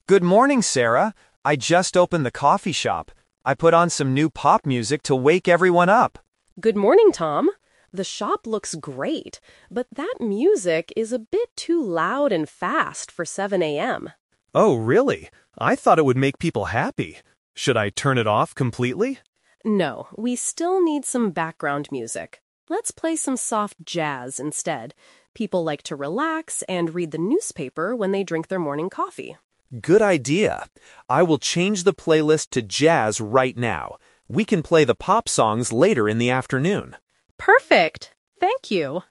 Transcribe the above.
Good morning, Sarah. I just opened the coffee shop. I put on some new pop music to wake everyone up. Good morning, Tom. The shop looks great, but that music is a bit too loud and fast for 7 a.m. Oh, really? I thought it would make people happy. Should I turn it off completely? No, we still need some background music. Let's play some soft jazz instead. People like to relax and read the newspaper when they drink their morning coffee. Good idea. I will change the playlist to jazz right now. We can play the pop songs later in the afternoon. Perfect. Thank you.